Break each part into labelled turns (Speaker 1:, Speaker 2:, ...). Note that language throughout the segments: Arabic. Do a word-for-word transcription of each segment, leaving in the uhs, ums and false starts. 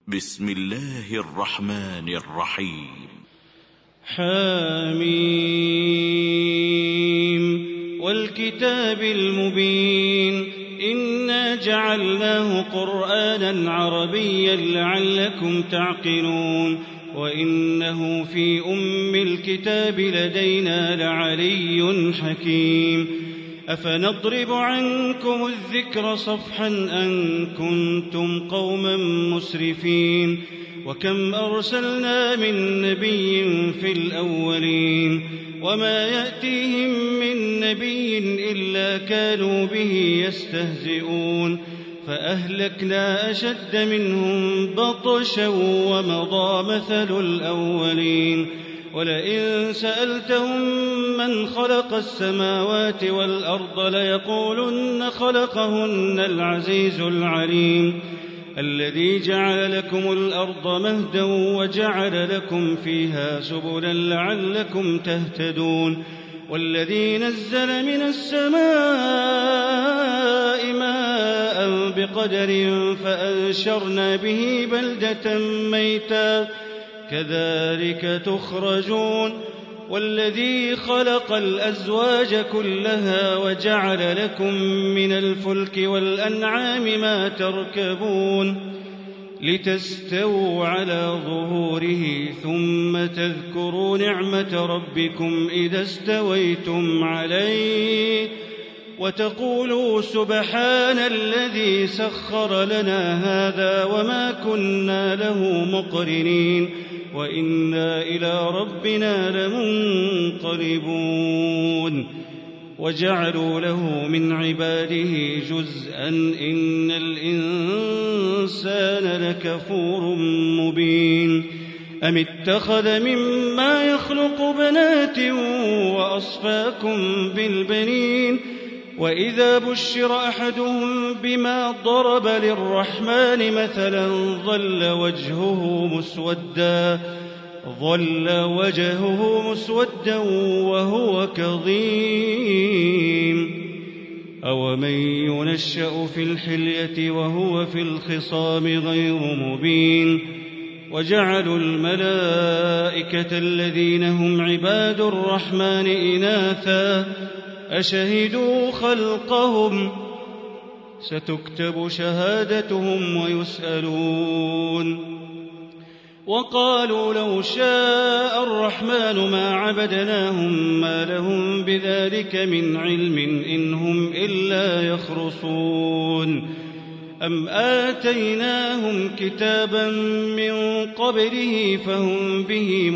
Speaker 1: بسم الله الرحمن الرحيم.
Speaker 2: حميم والكتاب المبين إنا جعلناه قرآنا عربيا لعلكم تعقلون وإنه في أم الكتاب لدينا لعلي حكيم أفنضرب عنكم الذكر صفحا أن كنتم قوما مسرفين وكم أرسلنا من نبي في الأولين وما يأتيهم من نبي إلا كانوا به يستهزئون فأهلكنا أشد منهم بطشا ومضى مثل الأولين ولئن سألتهم من خلق السماوات والأرض ليقولن خلقهن العزيز العليم الذي جعل لكم الأرض مهدا وجعل لكم فيها سبلا لعلكم تهتدون والذي نزل من السماء ماء بقدر فأنشرنا به بلدة ميتا كذلك تخرجون والذي خلق الأزواج كلها وجعل لكم من الفلك والأنعام ما تركبون لتستووا على ظهوره ثم تذكروا نعمة ربكم إذا استويتم عليه وتقولوا سبحان الذي سخر لنا هذا وما كنا له مقرنين وإنا إلى ربنا لمنقلبون وجعلوا له من عباده جزءا إن الإنسان لكفور مبين أم اتخذ مما يخلق بنات وأصفاكم بالبنين وإذا بشر أحدهم بما ضرب للرحمن مثلا ظل وجهه مسودا ظل وجهه مسودا وهو كظيم أومن ينشأ في الحلية وهو في الخصام غير مبين وجعلوا الملائكة الذين هم عباد الرحمن إناثا أشهدوا خلقهم ستكتب شهادتهم ويسألون وقالوا لو شاء الرحمن ما عبدناهم ما لهم بذلك من علم إن هم إلا يخرصون أم آتيناهم كتابا من قبله فهم به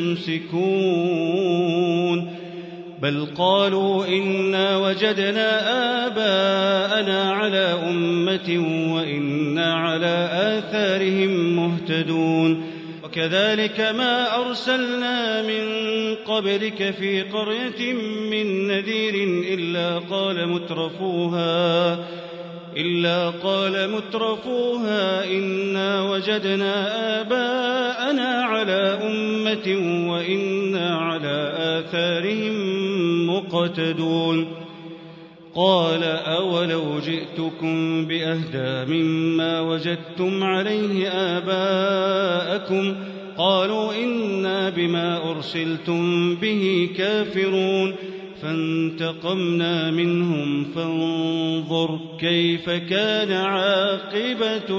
Speaker 2: مستمسكون بل قالوا إنا وجدنا آباءنا على أمة وإنا على آثارهم مهتدون وكذلك ما أرسلنا من قبلك في قرية من نذير إلا قال مترفوها إلا قال مترفوها إنا وجدنا آباءنا على أمة وإنا على آثارهم مقتدون قال أولو جئتكم بأهدى مما وجدتم عليه آباءكم قالوا إنا بما أرسلتم به كافرون فانتقمنا منهم فانظر كيف كان عاقبة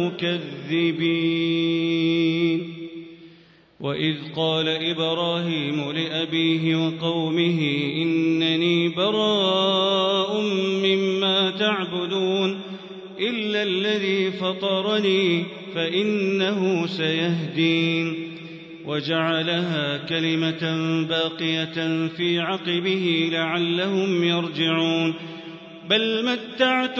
Speaker 2: المكذبين وإذ قال إبراهيم لأبيه وقومه إنني براء مما تعبدون إلا الذي فطرني فإنه سيهدين وجعلها كلمة باقية في عقبه لعلهم يرجعون بل متعت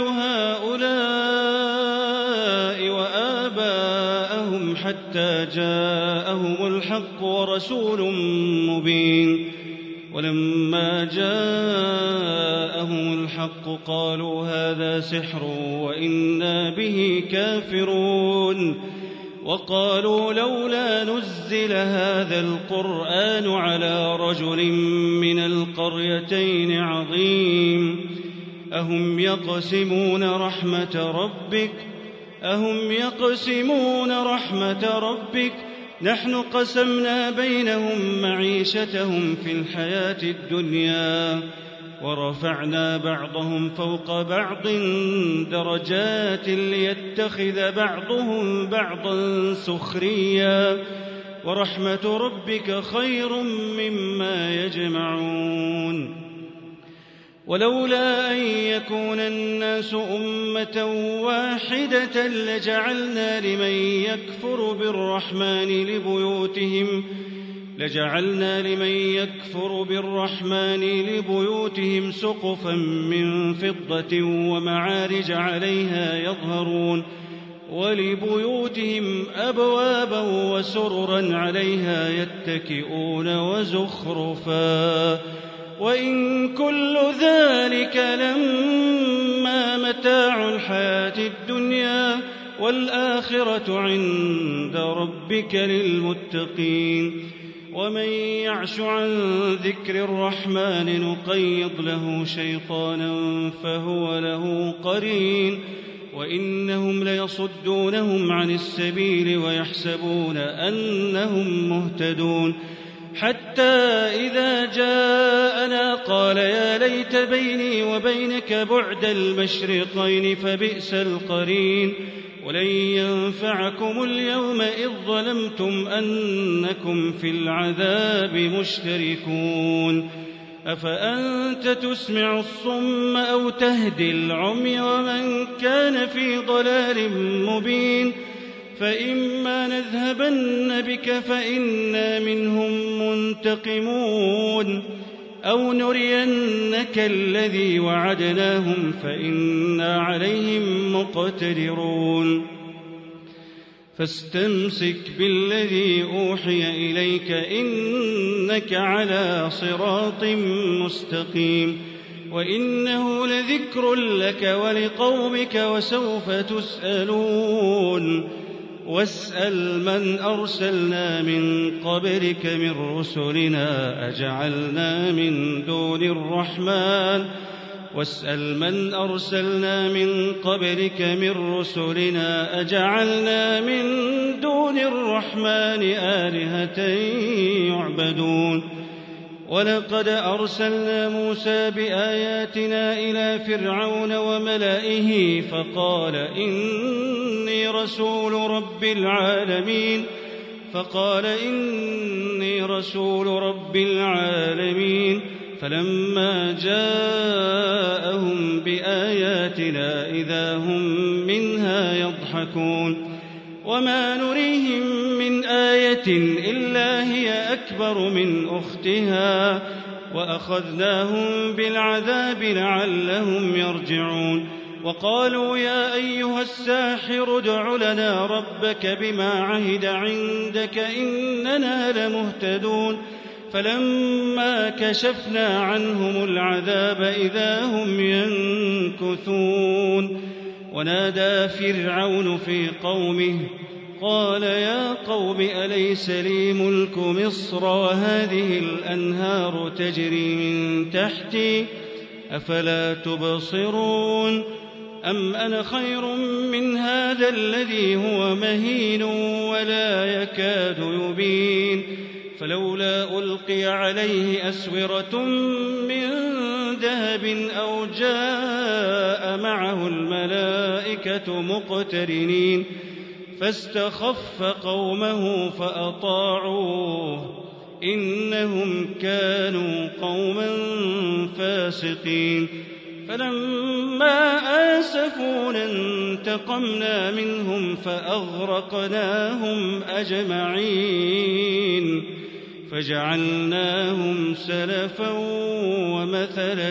Speaker 2: هؤلاء وآباءهم حتى جاءهم الحق ورسول مبين ولما جاءهم الحق قالوا هذا سحر وإنا به كافرون وقالوا لولا نزل هذا القرآن على رجل من القريتين عظيم أهم يقسمون رحمة ربك أهم يقسمون رحمة ربك نحن قسمنا بينهم معيشتهم في الحياة الدنيا ورفعنا بعضهم فوق بعض درجات ليتخذ بعضهم بعضا سخريا ورحمة ربك خير مما يجمعون ولولا أن يكون الناس أمة واحدة لجعلنا لمن يكفر بالرحمن لبيوتهم لجعلنا لمن يكفر بالرحمن لبيوتهم سقفا من فضة ومعارج عليها يظهرون ولبيوتهم أبوابا وسررا عليها يتكئون وزخرفا وإن كل ذلك لما متاع الحياة الدنيا والآخرة عند ربك للمتقين ومن يعش عن ذكر الرحمن نقيض له شيطانا فهو له قرين وإنهم ليصدونهم عن السبيل ويحسبون أنهم مهتدون حتى إذا جاءنا قال يا ليت بيني وبينك بعد المشرقين فبئس القرين ولن ينفعكم اليوم إذ ظلمتم أنكم في العذاب مشتركون أفأنت تسمع الصم أو تهدي العمي ومن كان في ضلال مبين فإما نذهبن بك فإنا منهم منتقمون أو نرينك الذي وعدناهم فإنا عليهم مقتدرون فاستمسك بالذي أوحي إليك إنك على صراط مستقيم وإنه لذكر لك ولقومك وسوف تسألون واسأل من أرسلنا من قبلك من رسلنا أجعلنا من دون الرحمن واسأل من أرسلنا من قبلك من رسلنا أجعلنا من دون الرحمن آلهة يعبدون ولقد أرسلنا موسى بآياتنا إلى فرعون وملئه فقال إني رسول رب العالمين فقال إني رسول رب العالمين فلما جاءهم بآياتنا إذا هم منها يضحكون وما نريهم من آية إلا هي أكبر من أختها وأخذناهم بالعذاب لعلهم يرجعون وقالوا يا أيها الساحر ادع لنا ربك بما عهد عندك إننا لمهتدون فلما كشفنا عنهم العذاب إذا هم ينكثون ونادى فرعون في قومه قال يا قوم أليس لي ملك مصر وهذه الأنهار تجري من تحتي أفلا تبصرون أم أنا خير من هذا الذي هو مهين ولا يكاد يبين فلولا ألقي عليه أسورة من ذهب أو جاء معه الملائكة مقترنين فاستخف قومه فأطاعوه إنهم كانوا قوما فاسقين فلما آسفونا انتقمنا منهم فأغرقناهم أجمعين فجعلناهم سلفا ومثلا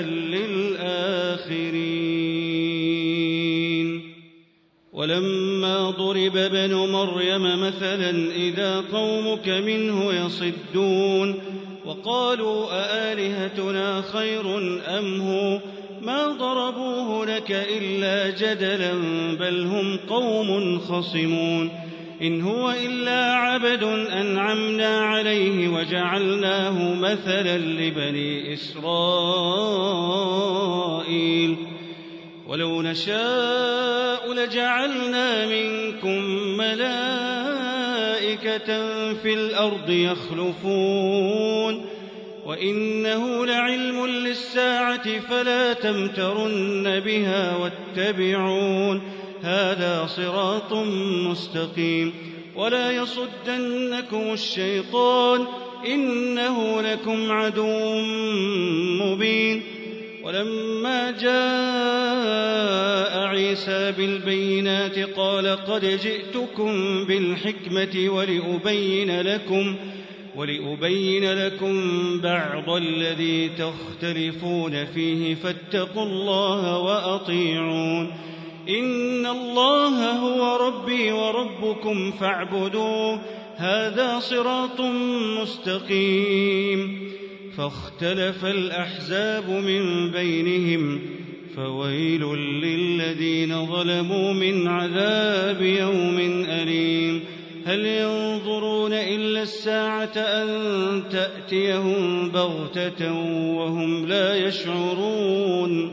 Speaker 2: للآخرين ولما ضرب ابن مريم مثلا إذا قومك منه يصدون وقالوا أآلهتنا خير أم هو ما ضربوه لك إلا جدلا بل هم قوم خصمون إن هو إلا عبد أنعمنا عليه وجعلناه مثلا لبني إسرائيل ولو نشاء لجعلنا منكم ملائكة في الأرض يخلفون وإنه لعلم للساعة فلا تمترن بها واتبعون هذا صراط مستقيم ولا يصدنكم الشيطان إنه لكم عدو مبين. ولما جاء عيسى بالبينات قال قد جئتكم بالحكمة ولأبين لكم ولأبين لكم بعض الذي تختلفون فيه فاتقوا الله وأطيعون إن الله هو ربي وربكم فاعبدوه هذا صراط مستقيم. فاختلف الأحزاب من بينهم فويل للذين ظلموا من عذاب يوم أليم. هل ينظرون إلا الساعة أن تأتيهم بغتة وهم لا يشعرون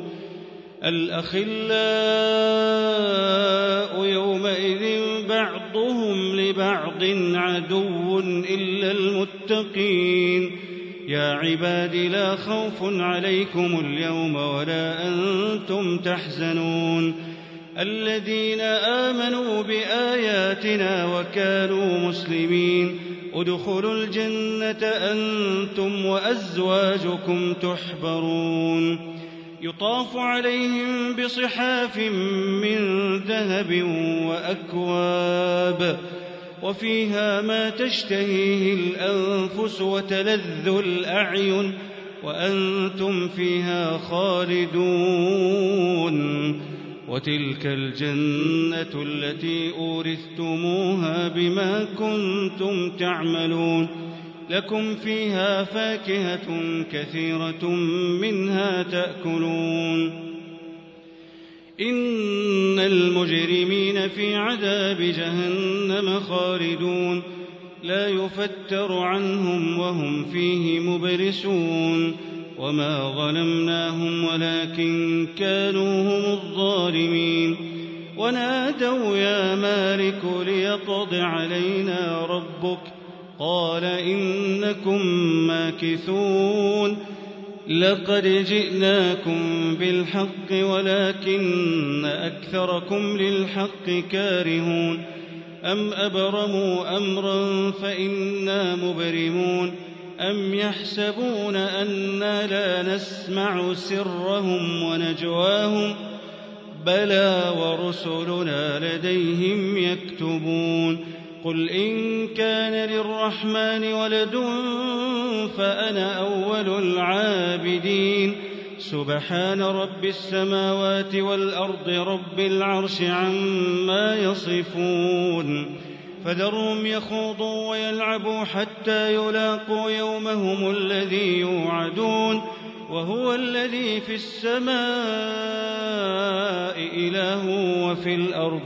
Speaker 2: الأخلاء يومئذ بعضهم لبعض عدو إلا المتقين. يا عباد لا خوف عليكم اليوم ولا أنتم تحزنون الذين آمنوا بآياتنا وكانوا مسلمين ادخلوا الجنة أنتم وأزواجكم تحبرون يطاف عليهم بصحاف من ذهب وأكواب وفيها ما تشتهيه الأنفس وتلذ الأعين وأنتم فيها خالدون وتلك الجنة التي أورثتموها بما كنتم تعملون لكم فيها فاكهة كثيرة منها تأكلون إن المجرمين في عذاب جهنم خالدون لا يفتر عنهم وهم فيه مبلسون وما ظلمناهم ولكن كانوا هم الظالمين. ونادوا يا مالك ليقض علينا ربك قال إنكم ماكثون لقد جئناكم بالحق ولكن أكثركم للحق كارهون أم أبرموا أمرا فإنا مبرمون أم يحسبون أنا لا نسمع سرهم ونجواهم بلى ورسلنا لديهم يكتبون قل إن كان للرحمن ولد فأنا أول العابدين سبحان رب السماوات والأرض رب العرش عما يصفون فذرهم يخوضوا ويلعبوا حتى يلاقوا يومهم الذي يوعدون وهو الذي في السماء إله وفي الأرض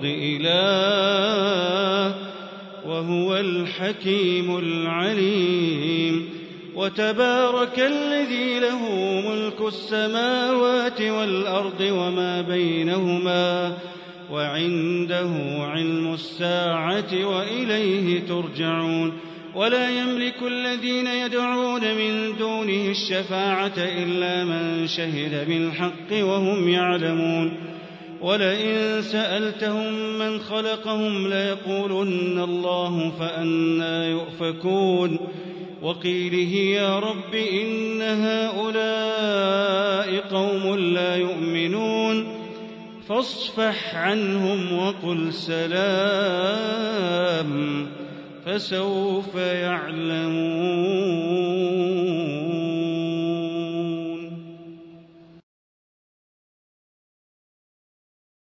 Speaker 2: إله وهو الحكيم العليم. وتبارك الذي له ملك السماوات والأرض وما بينهما وعنده علم الساعة وإليه ترجعون. ولا يملك الذين يدعون من دونه الشفاعة إلا من شهد بالحق وهم يعلمون. ولئن سألتهم من خلقهم ليقولن الله فأنى يؤفكون. وقيله يا رب إن هؤلاء قوم لا يؤمنون فاصفح عنهم وقل سلام فسوف يعلمون.